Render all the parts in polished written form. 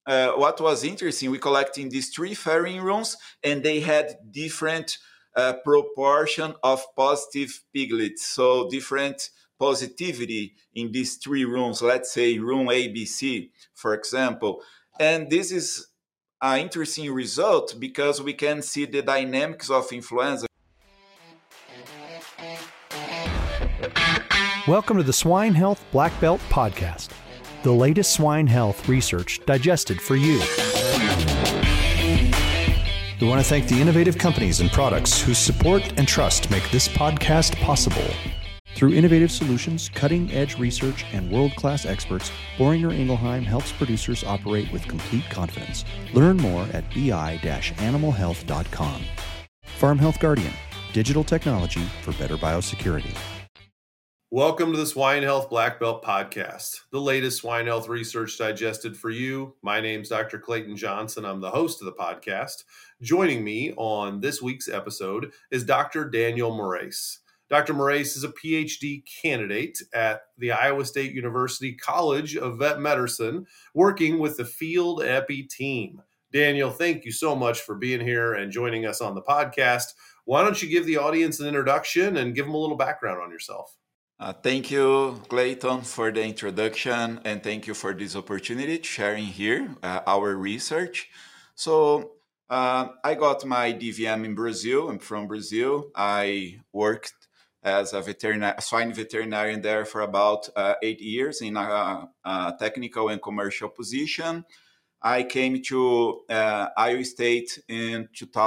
what was interesting, we collected in these 3 fairing rooms, and they had different proportion of positive piglets, so different positivity in these 3 rooms. Let's say room ABC, for example, and this is an interesting result because we can see the dynamics of influenza. Welcome to the Swine Health Black Belt Podcast, the latest swine health research digested for you. We want to thank the innovative companies and products whose support and trust make this podcast possible. Through innovative solutions, cutting-edge research, and world-class experts, Boehringer Ingelheim helps producers operate with complete confidence. Learn more at bi-animalhealth.com. Farm Health Guardian, digital technology for better biosecurity. Welcome to the Swine Health Black Belt Podcast, the latest swine health research digested for you. My name's Dr. Clayton Johnson. I'm the host of the podcast. Joining me on this week's episode is Dr. Daniel Moraes. Dr. Moraes is a PhD candidate at the Iowa State University College of Vet Medicine, working with the Field Epi team. Daniel, thank you so much for being here and joining us on the podcast. Why don't you give the audience an introduction and give them a little background on yourself? Thank you, Clayton, for the introduction, and thank you for this opportunity to sharing here our research. So I got my DVM in Brazil. I'm from Brazil. I worked as a swine veterinarian there for about 8 years in a technical and commercial position. I came to Iowa State in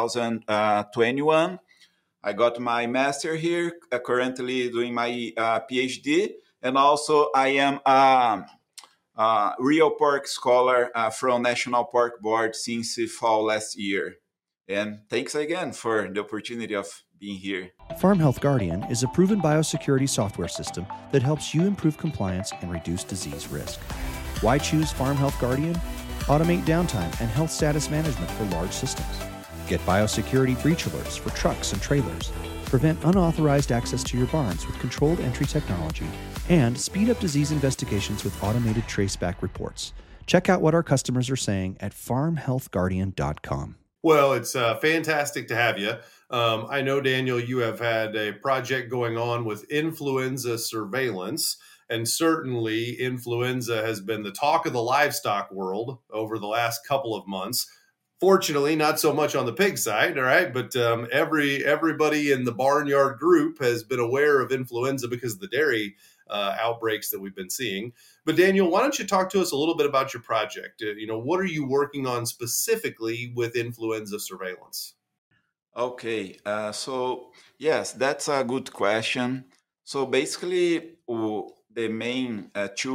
2021. I got my master here, currently doing my PhD, and also I am a real pork scholar from National Pork Board since fall last year. And thanks again for the opportunity of being here. Farm Health Guardian is a proven biosecurity software system that helps you improve compliance and reduce disease risk. Why choose Farm Health Guardian? Automate downtime and health status management for large systems. Get biosecurity breach alerts for trucks and trailers. Prevent unauthorized access to your barns with controlled entry technology. And speed up disease investigations with automated traceback reports. Check out what our customers are saying at farmhealthguardian.com. Well, it's fantastic to have you. I know, Daniel, you have had a project going on with influenza surveillance, and certainly influenza has been the talk of the livestock world over the last couple of months. Fortunately, not so much on the pig side, all right, but everybody in the barnyard group has been aware of influenza because of the dairy outbreaks that we've been seeing. But Daniel, why don't you talk to us a little bit about your project? What are you working on specifically with influenza surveillance? Okay, so yes, that's a good question. So basically, the main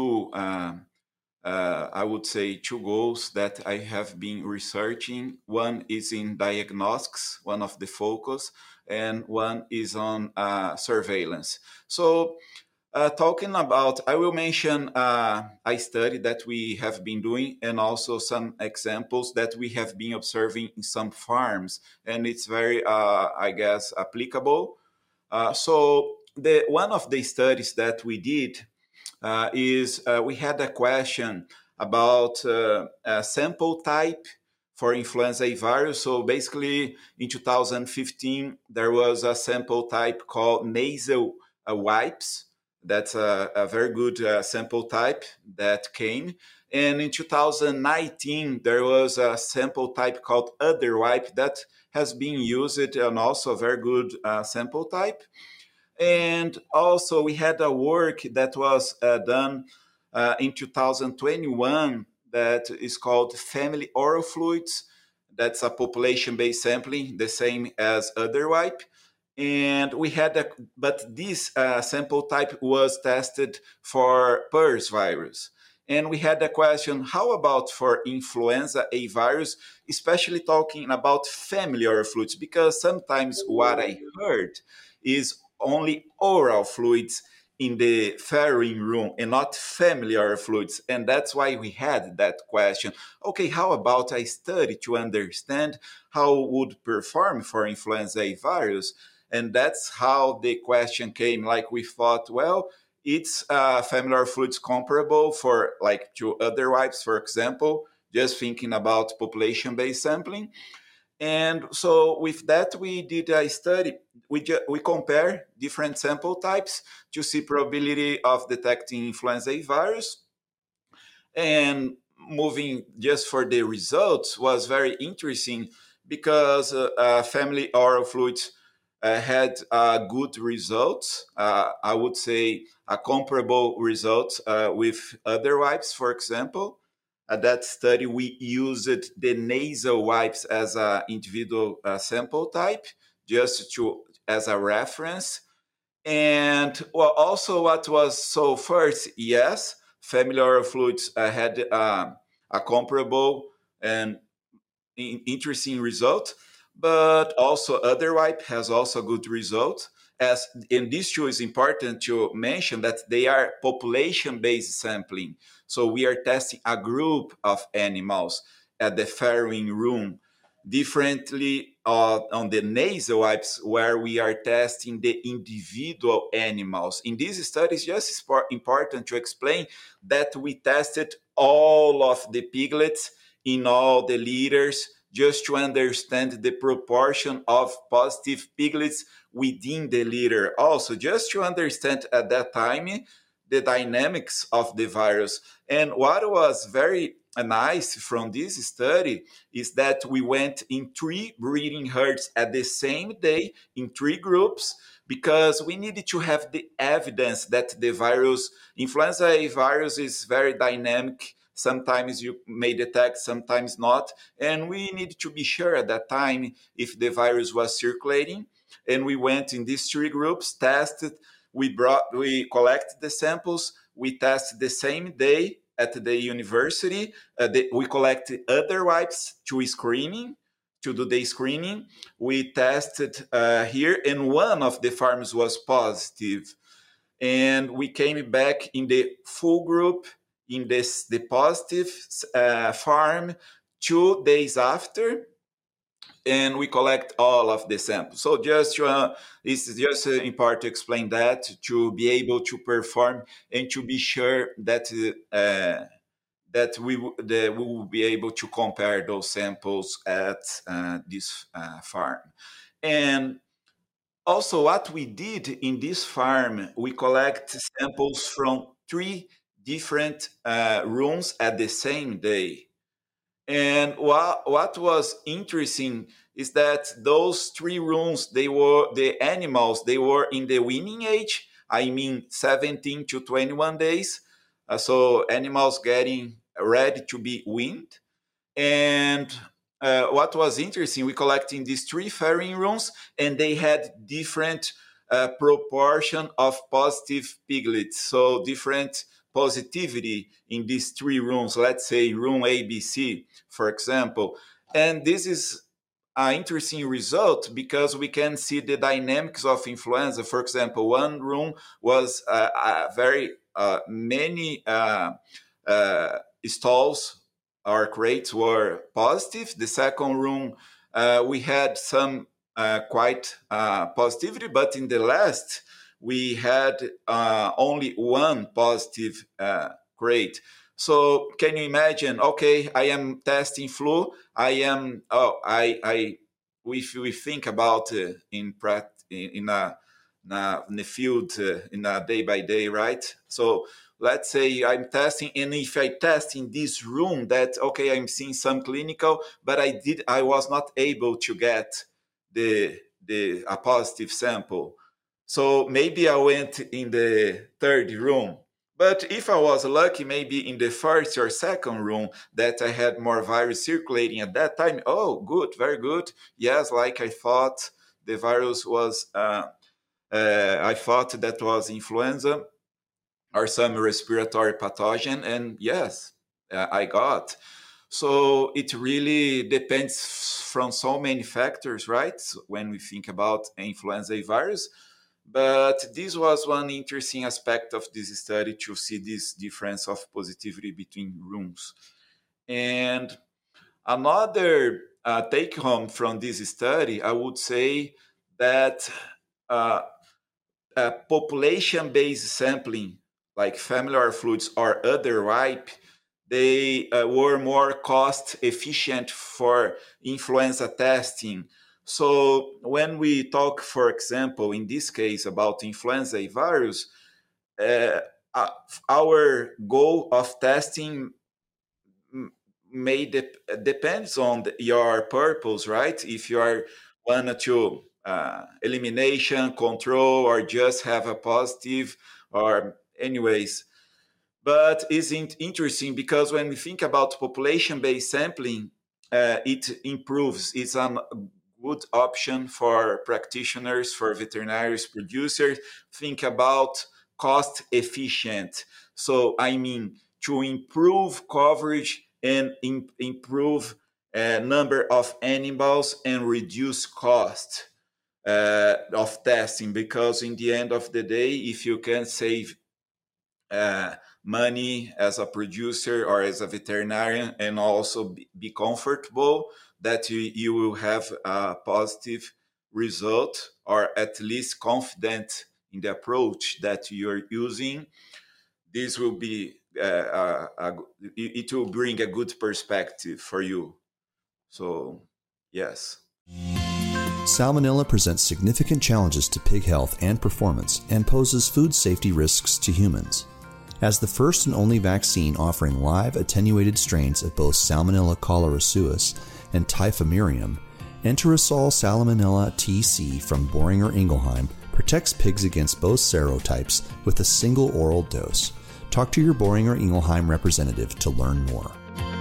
I would say two goals that I have been researching. One is in diagnostics, one of the focus, and one is on surveillance. So talking about, I will mention a study that we have been doing and also some examples that we have been observing in some farms, and it's very, I guess, applicable. So one of the studies that we did is we had a question about a sample type for influenza A virus. So basically, in 2015, there was a sample type called nasal wipes. That's a very good sample type that came. And in 2019, there was a sample type called udder wipe that has been used and also a very good sample type. And also we had a work that was done in 2021 that is called family oral fluids. That's a population-based sampling, the same as udder wipe. And we had but this sample type was tested for PRRS virus. And we had a question, how about for influenza A virus, especially talking about family oral fluids? Because sometimes what I heard is only oral fluids in the fairing room and not family oral fluids. And that's why we had that question. Okay, how about a study to understand how would perform for influenza A virus? And that's how the question came. Like we thought, well, it's family oral fluids comparable for like to udder wipes, for example. just thinking about population-based sampling. And so with that, we did a study. We compare different sample types to see probability of detecting influenza A virus. And moving just for the results was very interesting because family oral fluids had good results. I would say a comparable result with other wipes, for example. At that study, we used the nasal wipes as an individual sample type, just to as a reference. And well, also what was so first, yes, familiar fluids had a comparable and interesting result, but also other wipe has also good result. As in these two, is important to mention that they are population-based sampling. So we are testing a group of animals at the farrowing room, differently on the nasal wipes where we are testing the individual animals. In these studies, just important to explain that we tested all of the piglets in all the liters just to understand the proportion of positive piglets within the litter. Also, just to understand at that time the dynamics of the virus. And what was very nice from this study is that we went in 3 breeding herds at the same day in 3 groups because we needed to have the evidence that the virus, influenza A virus, is very dynamic. Sometimes you may detect, sometimes not. And we need to be sure at that time if the virus was circulating. And we went in these 3 groups, tested, we collected the samples, we tested the same day at the university. We collected other wipes to do the screening. We tested here, and one of the farms was positive. And we came back in the full group in the positive farm 2 days after, and we collect all of the samples. So it's just important to explain that to be able to perform and to be sure that we will be able to compare those samples at this farm. And also, what we did in this farm, we collect samples from 3 different rooms at the same day. And what was interesting is that those 3 rooms, the animals, they were in the weaning age. I mean, 17 to 21 days. So animals getting ready to be weaned. And what was interesting, we collected in these 3 farrowing rooms, and they had different proportion of positive piglets. So different positivity in these 3 rooms. Let's say room ABC, for example. And this is an interesting result because we can see the dynamics of influenza. For example, one room was very many stalls our crates were positive. The second room, we had some quite positivity, but in the last, we had only one positive crate. So can you imagine? Okay, I am testing flu. If we think about in the field in a day by day, right? So let's say I'm testing, and if I test in this room that okay, I'm seeing some clinical, but I was not able to get a positive sample. So maybe I went in the third room. But if I was lucky, maybe in the first or second room that I had more virus circulating at that time. Oh, good, very good. Yes, like I thought the virus was, I thought that was influenza or some respiratory pathogen, and yes, I got. So it really depends from so many factors, right? When we think about influenza virus. But this was one interesting aspect of this study to see this difference of positivity between rooms. And another take home from this study, I would say that uh, population based sampling, like familiar fluids or other wipe, they were more cost efficient for influenza testing. So when we talk, for example, in this case about influenza virus, uh, uh, our goal of testing depends on your purpose, right? If you are want to elimination, control, or just have a positive, or anyways. But it's interesting because when we think about population-based sampling, it improves. It's a good option for practitioners, for veterinarians, producers. Think about cost efficient. So I mean to improve coverage and improve number of animals and reduce cost of testing. Because in the end of the day, if you can save money as a producer or as a veterinarian and also be comfortable that you will have a positive result, or at least confident in the approach that you're using, this will be it will bring a good perspective for you. So yes. Salmonella presents significant challenges to pig health and performance and poses food safety risks to humans. As the first and only vaccine offering live attenuated strains of both Salmonella cholerae and Typhimurium, Enterosol Salmonella TC from Boehringer Ingelheim protects pigs against both serotypes with a single oral dose. Talk to your Boehringer Ingelheim representative to learn more.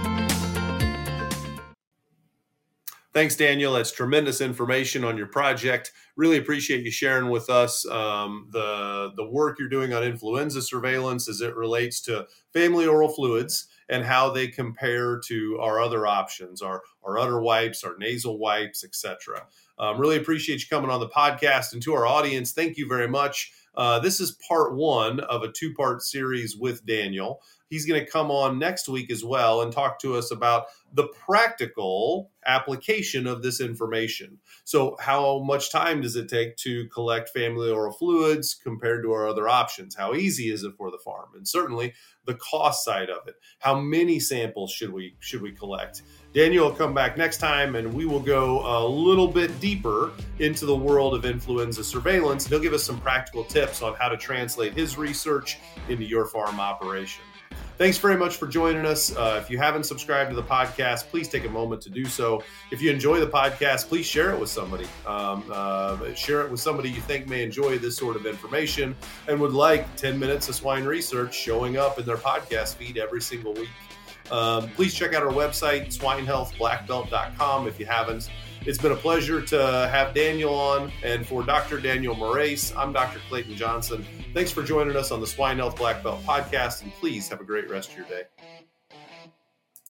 Thanks, Daniel. That's tremendous information on your project. Really appreciate you sharing with us the work you're doing on influenza surveillance as it relates to family oral fluids and how they compare to our other options, our udder wipes, our nasal wipes, etc. Really appreciate you coming on the podcast. And to our audience, thank you very much. This is part one of a two-part series with Daniel. He's going to come on next week as well and talk to us about the practical application of this information. So how much time does it take to collect family oral fluids compared to our other options? How easy is it for the farm? And certainly the cost side of it. How many samples should we collect? Daniel will come back next time and we will go a little bit deeper into the world of influenza surveillance. He'll give us some practical tips on how to translate his research into your farm operation. Thanks very much for joining us. If you haven't subscribed to the podcast, please take a moment to do so. If you enjoy the podcast, please share it with somebody. Share it with somebody you think may enjoy this sort of information and would like 10 minutes of swine research showing up in their podcast feed every single week. Please check out our website, swinehealthblackbelt.com, if you haven't. It's been a pleasure to have Daniel on. And for Dr. Daniel Moraes, I'm Dr. Clayton Johnson. Thanks for joining us on the Swine Health Black Belt podcast, and please have a great rest of your day.